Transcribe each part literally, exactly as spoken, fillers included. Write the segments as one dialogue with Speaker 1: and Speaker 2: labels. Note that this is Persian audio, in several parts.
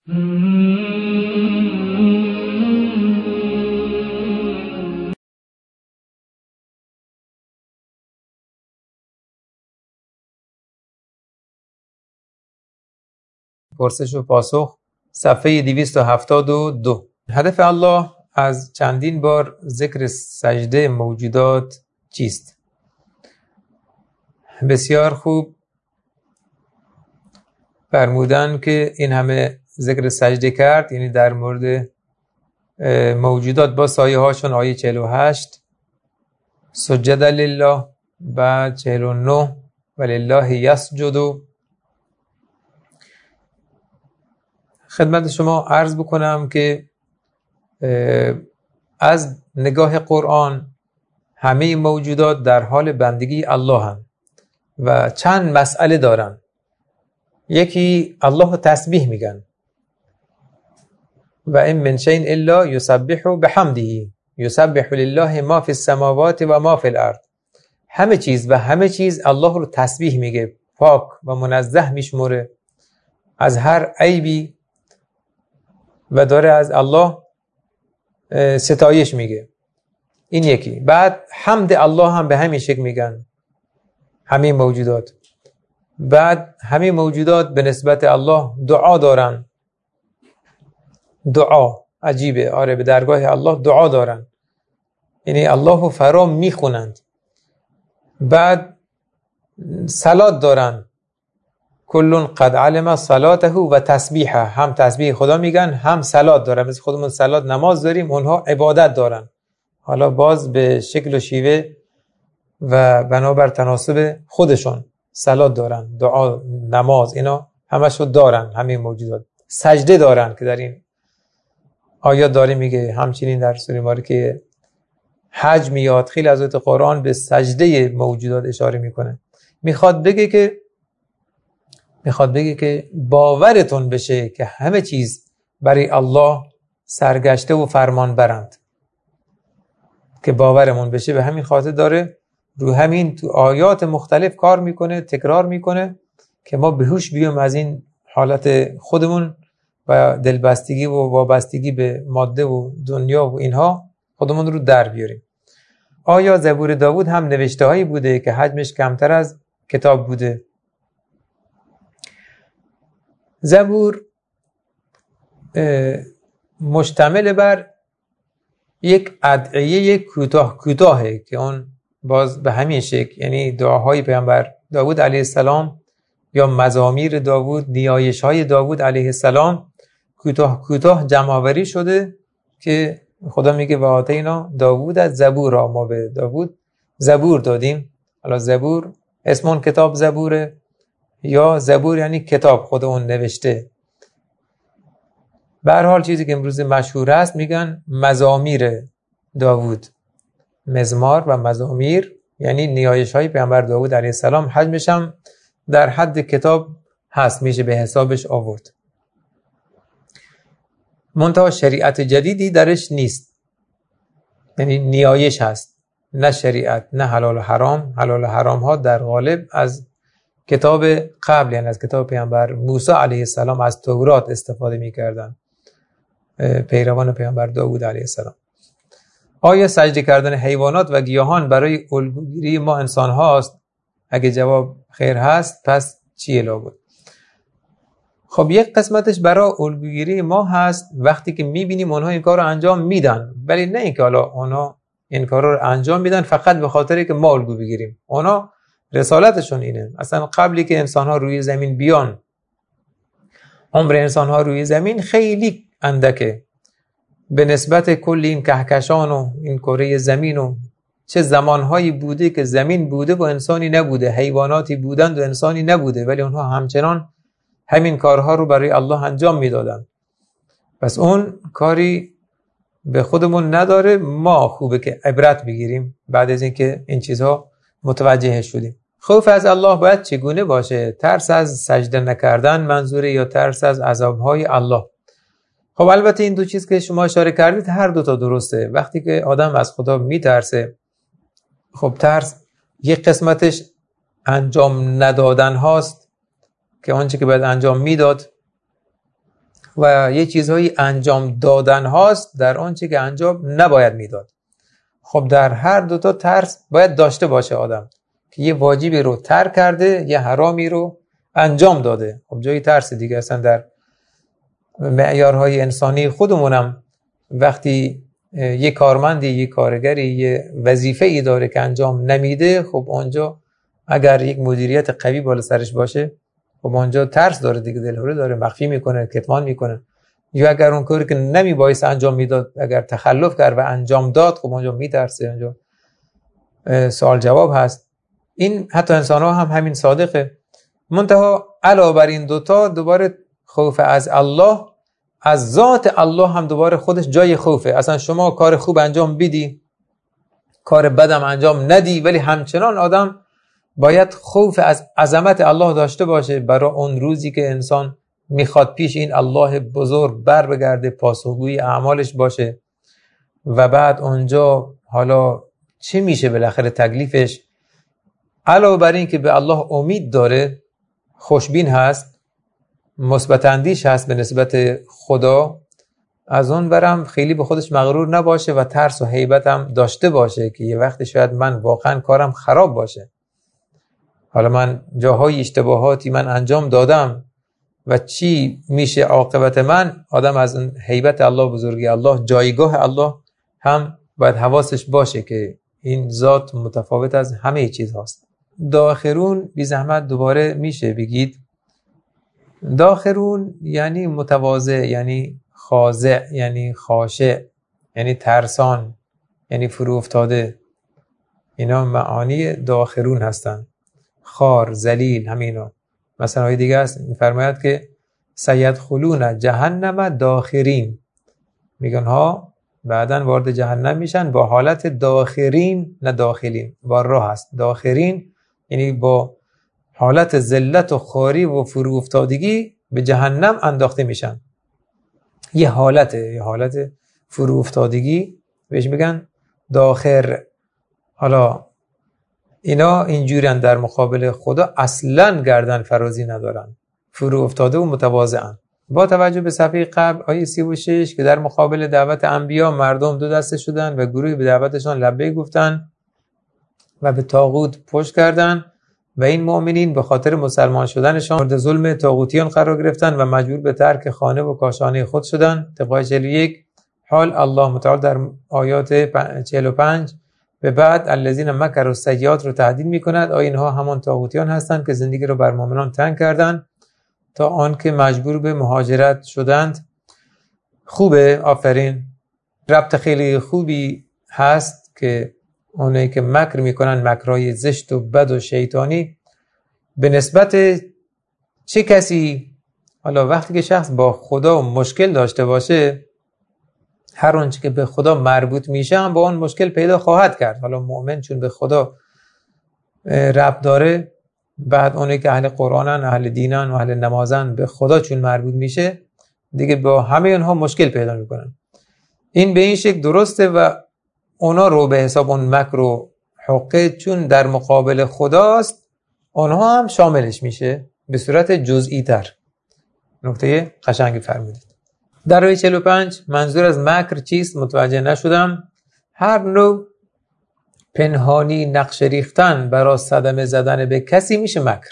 Speaker 1: پرسش و پاسخ صفحه دویست و هفتاد و دو. هدف الله از چندین بار ذکر سجده موجودات چیست؟ بسیار خوب فرمودن که این همه ذکر سجده کرد، یعنی در مورد موجودات با سایه هاشون. آیه چهل و هشت سجد لله، بعد چهل و نه ولله یسجد. خدمت شما عرض بکنم که از نگاه قرآن همه موجودات در حال بندگی الله هم و چند مسئله دارن. یکی الله تسبیح میگن و این من شیء الا یسبح بحمده یسبح لله ما فی السماوات و ما فی الارض. همه چیز و همه چیز الله رو تسبیح میگه، پاک و منزه میشموره از هر عیبی و داره از الله ستایش میگه. این یکی. بعد حمد الله هم به همین شکل میگن همه موجودات. بعد همه موجودات به نسبت الله دعا دارن. دعا عجیبه، آره، به درگاه الله دعا دارن، یعنی الله رو فرا میخونند. بعد صلات دارن، کلون قد علم صلاته و تسبیحه، هم تسبیح خدا میگن هم صلات دارن. مثل خودمون صلات نماز داریم، اونها عبادت دارن، حالا باز به شکل و شیوه و بنابر تناسب خودشون صلات دارن، دعا، نماز، اینا همشو دارن همین موجودات. سجده دارن که در این آیات داره میگه. همچنین در سوره ماری که حج میاد، خیلی از آیات قرآن به سجده موجودات اشاره میکنه. میخواد بگه که میخواد بگه که باورتون بشه که همه چیز برای الله سرگشته و فرمان برند، که باورمون بشه. به همین خاطر داره رو همین تو آیات مختلف کار میکنه، تکرار میکنه که ما به هوش بیام از این حالت خودمون و دلبستگی و وابستگی به ماده و دنیا و اینها خودمون رو در بیاریم. آیا زبور داوود هم نوشته هایی بوده که حجمش کمتر از کتاب بوده؟ زبور مشتمل بر یک ادعیه کوتاه کوتاهه که اون باز به همین شکل، یعنی دعاهای پیامبر داوود علیه السلام یا مزامیر داوود، نیایش های داوود علیه السلام کوتاه کوتاه جمع آوری شده که خدا میگه و آتینا داوود از زبور، ما به داوود زبور دادیم. حالا زبور اسمون کتاب زبوره یا زبور یعنی کتاب خود اون نوشته. به هر حال چیزی که امروز مشهور است میگن مزامیر داوود. مزمار و مزامیر یعنی نیایش های پیامبر داوود علیه السلام، حجمش هم در حد کتاب هست، میشه به حسابش آورد. منتها شریعت جدیدی درش نیست، یعنی نیایش هست، نه شریعت، نه حلال و حرام. حلال و حرام ها در غالب از کتاب قبل، یعنی از کتاب پیامبر موسی علیه السلام، از تورات استفاده می‌کردن پیروان پیامبر داوود علیه السلام. آیا سجده کردن حیوانات و گیاهان برای الگوگیری ما انسان هاست؟ اگه جواب خیر هست پس چیه لابد؟ خب یک قسمتش برای الگوگیری ما هست وقتی که میبینیم اونها این کار رو انجام میدن، ولی نه اینکه حالا اونها این کار رو انجام میدن فقط به خاطر که ما الگو بگیریم. اونها رسالتشون اینه. اصلا قبلی که انسان ها روی زمین بیان، عمر انسان ها روی زمین خیلی اندکه به نسبت کل این کهکشان و این کره زمین، و چه زمانهایی بوده که زمین بوده و انسانی نبوده، حیواناتی بودند و انسانی نبوده، ولی اونها همچنان همین کارها رو برای الله انجام میدادن. پس اون کاری به خودمون نداره. ما خوبه که عبرت بگیریم بعد از اینکه این چیزها متوجه شدیم. خوف از الله باید چگونه باشه؟ ترس از سجده نکردن منظوره یا ترس از عذابهای الله؟ خب البته این دو چیز که شما اشاره کردید هر دو تا درسته. وقتی که آدم از خدا میترسه، خب ترس یک قسمتش انجام ندادن هاست که آنچه که باید انجام میداد و یه چیزهایی انجام دادن هاست در اون چی که انجام نباید میداد. خب در هر دوتا ترس باید داشته باشه آدم که یه واجبی رو ترک کرده، یه حرامی رو انجام داده. خب جایی ترس دیگه. اصلا در معیارهای انسانی خودمونم وقتی یه کارمندی، یه کارگری یه وظیفه ای داره که انجام نمیده، خب اونجا اگر یک مدیریت قوی بالا سرش باشه، خب اونجا ترس داره دیگه، دلهوره داره، مخفی میکنه، کتمان میکنه. یا اگر اون کاری که نمی بایست انجام میداد اگر تخلف کرد و انجام داد، خب اونجا میترسه، اونجا سوال جواب هست. این حتی انسان ها هم همین صادقه. منتها علاوه بر این دوتا دوباره خوف از الله، از ذات الله هم دوباره خودش جای خوفه. اصلا شما کار خوب انجام بدی، کار بدم انجام ندی، ولی همچنان آدم باید خوف از عظمت الله داشته باشه برای اون روزی که انسان میخواد پیش این الله بزرگ بر بگرده، پاسخگوی اعمالش باشه و بعد اونجا حالا چه میشه بالاخره تکلیفش. علاوه بر این که به الله امید داره، خوشبین هست، مثبت اندیش هست به نسبت خدا، از اون برم خیلی به خودش مغرور نباشه و ترس و هیبت هم داشته باشه که یه وقتی شاید من واقعا کارم خراب باشه، حالا من جاهای اشتباهاتی من انجام دادم و چی میشه عاقبت من. آدم از اون هیبت الله، بزرگی الله، جایگاه الله هم باید حواسش باشه که این ذات متفاوت از همه چیز هاست. داخرون بی زحمت دوباره میشه بگید. داخرون یعنی متواضع، یعنی خاضع، یعنی خاشع، یعنی ترسان، یعنی فرو افتاده. اینا معانی داخرون هستن. خار، ذلیل، همینا. مثلا آیه دیگه است میفرماید که سیدخلون جهنم داخرین، میگن ها بعدن وارد جهنم میشن با حالت داخرین، نه داخلین، با راه هست. داخرین یعنی با حالت ذلت و خواری و فرو افتادگی به جهنم انداخته میشن. یه حالته، یه حالت فرو افتادگی بهش میگن داخر. حالا اینا اینجوریان در مقابل خدا اصلاً گردن فرازی ندارن، فرو افتاده و متواضعن. با توجه به صفحه قبل آیه سی و شش که در مقابل دعوت انبیا مردم دو دسته شدن و گروهی به دعوتشان لبیک گفتن و به طاغوت پشت کردن و این مؤمنین به خاطر مسلمان شدنشان مورد ظلم طاغوتیان قرار گرفتن و مجبور به ترک خانه و کاشانه خود شدن. طبق چهل و یک حال الله متعال در آیات چهل و پنج به بعد الذین مکروا السیئات رو تعدیل می‌کند. آیا اینها همان طاغوتیان هستند که زندگی رو بر مؤمنان تنگ کردند تا آن که مجبور به مهاجرت شدند؟ خوبه، آفرین. ربط خیلی خوبی هست که اونایی که مکر میکنن، مکرهای زشت و بد و شیطانی، به نسبت چه کسی؟ حالا وقتی که شخص با خدا مشکل داشته باشه، هر اونچه که به خدا مربوط میشه هم با اون مشکل پیدا خواهد کرد. حالا مؤمن چون به خدا ربط داره، بعد اونایی که اهل قرآنن، اهل دینن و اهل نمازن، به خدا چون مربوط میشه دیگه با همه اونها مشکل پیدا میکنن. این به این شکل درسته و اونا رو به حساب اون مکر و حقه چون در مقابل خداست، اونها هم شاملش میشه به صورت جزئی تر. نکته قشنگی فرمودید. در آیه چهل و پنج منظور از مکر چیست متوجه نشدم. هر نوع پنهانی نقش ریختن برای صدمه زدن به کسی میشه مکر،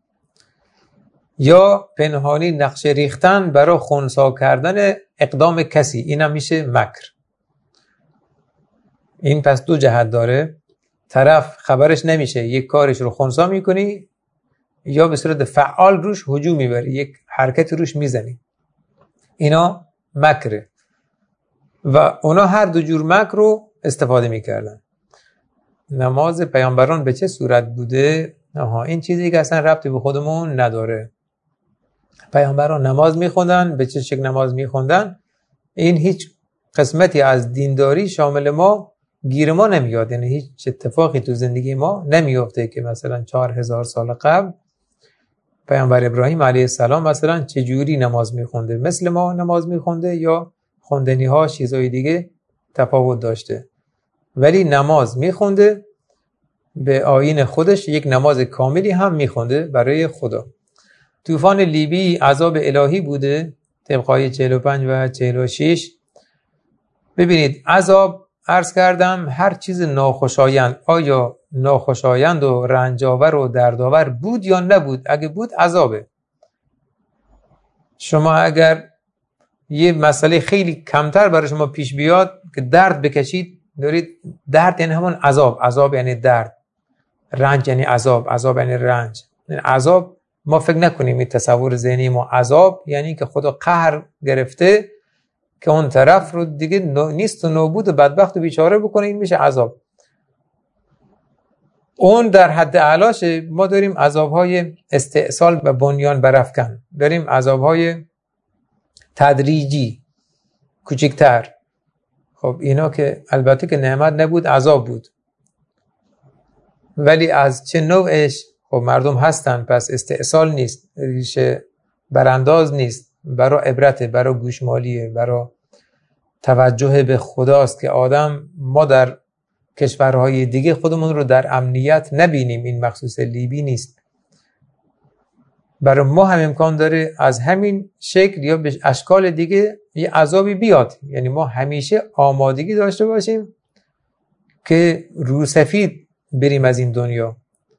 Speaker 1: یا پنهانی نقش ریختن برای خنثی کردن اقدام کسی، اینم میشه مکر. این پس دو جهت داره. طرف خبرش نمیشه، یک کارش رو خنثی میکنی یا به صورت فعال روش هجوم میبری، یک حرکت روش میزنی، اینا مکره. و اونا هر دو جور مکر رو استفاده میکردن. نماز پیامبران به چه صورت بوده؟ آها، این چیزی که اصلا ربطی به خودمون نداره. پیامبران نماز میخوندن، به چه شکل نماز میخوندن این هیچ قسمتی از دینداری شامل ما گیر ما نمیاد. یعنی هیچ اتفاقی تو زندگی ما نمیفته که مثلا چهار هزار سال قبل پیامبر ابراهیم علیه السلام مثلا چجوری نماز میخونده، مثل ما نماز میخونده یا خوندنی ها چیزای دیگه تفاوت داشته، ولی نماز میخونده به آیین خودش، یک نماز کاملی هم میخونده برای خدا. طوفان لیبی عذاب الهی بوده طبقای چهل و پنج و چهل و شش. ببینید عذاب عرض کردم هر چیز ناخوشایند، آیا ناخوشایند و رنجاور و دردآور بود یا نبود؟ اگه بود عذابه. شما اگر یه مسئله خیلی کمتر برای شما پیش بیاد که درد بکشید، دارید درد یعنی همون عذاب، عذاب یعنی درد، رنج یعنی عذاب، عذاب یعنی رنج. این عذاب ما فکر نکنیم این تصور ذهنی ما، عذاب یعنی که خدا قهر گرفته که اون طرف رو دیگه نیست و نابود و بدبخت و بیچاره بکنه، این میشه عذاب. اون در حد اعلاشه. ما داریم عذابهای استئصال و بنیان برافکن، داریم عذابهای تدریجی کوچکتر. خب اینا که البته که نعمت نبود عذاب بود، ولی از چه نوعش؟ خب مردم هستن، پس استئصال نیست، ریشه برانداز نیست، برای عبرته، برای گوشمالیه، برای توجه به خداست که آدم ما در کشورهای دیگه خودمون رو در امنیت نبینیم. این مخصوص لیبی نیست، برای ما هم امکان داره از همین شکل یا به اشکال دیگه یه عذابی بیاد. یعنی ما همیشه آمادگی داشته باشیم که رو سفید بریم از این دنیا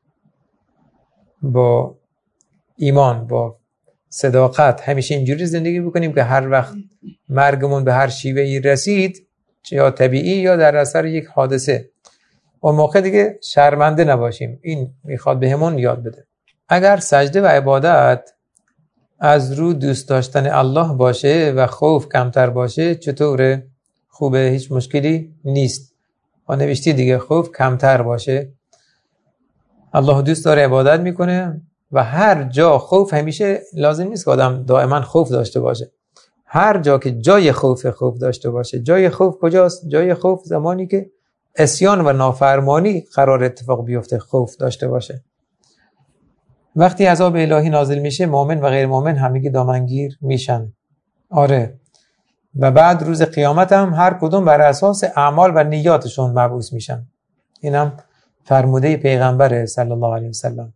Speaker 1: با ایمان، با صداقت، همیشه اینجوری زندگی بکنیم که هر وقت مرگمون به هر شیوهی رسید، چه یا طبیعی یا در اثر یک حادثه، اون موقع دیگه شرمنده نباشیم. این میخواد بهمون یاد بده. اگر سجده و عبادت از رو دوست داشتن الله باشه و خوف کمتر باشه چطوره؟ خوبه، هیچ مشکلی نیست. ها نوشتی دیگه، خوف کمتر باشه. الله دوست داره عبادت میکنه و هر جا خوف، همیشه لازم نیست که آدم دائما خوف داشته باشه. هر جا که جای خوف خوف داشته باشه. جای خوف کجاست؟ جای خوف زمانی که عصیان و نافرمانی قرار اتفاق بیفته خوف داشته باشه. وقتی عذاب الهی نازل میشه مؤمن و غیر مؤمن همگی دامنگیر میشن. آره. و بعد روز قیامت هم هر کدوم بر اساس اعمال و نیاتشون مبعوث میشن. اینم فرموده پیغمبر صلی الله علیه وسلم.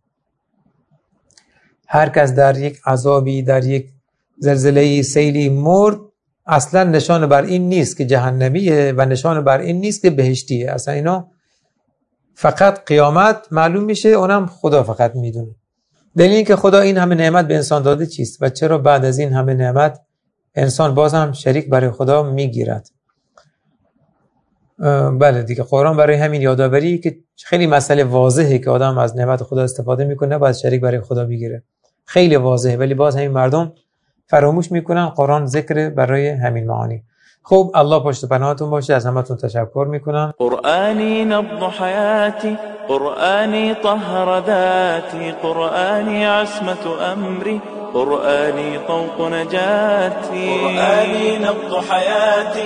Speaker 1: هر کس در یک عذابی، در یک زلزله‌ای، سیلی مرد، اصلا نشان بر این نیست که جهنمیه و نشان بر این نیست که بهشتیه. اصلا اینا فقط قیامت معلوم میشه، اونم خدا فقط میدونه. دلیل که خدا این همه نعمت به انسان داده چیست و چرا بعد از این همه نعمت انسان باز هم شریک برای خدا میگیرد؟ بله دیگه، قرآن برای همین یادآوری که خیلی مسئله واضحه که آدم از نعمت خدا استفاده میکنه باید شریک برای خدا بگیره. خیلی واضحه، ولی باز همین مردم فراموش میکنن. قرآن ذکر برای همین معانی. خب الله پشت پناهتون باشه. از همتون تشکر میکنم.
Speaker 2: قرآنی نبض حیاتی، قرآنی طهر ذاتی، قرآنی عصمت امری، قرآنی طوق نجاتی، قرآنی نبض حیاتی.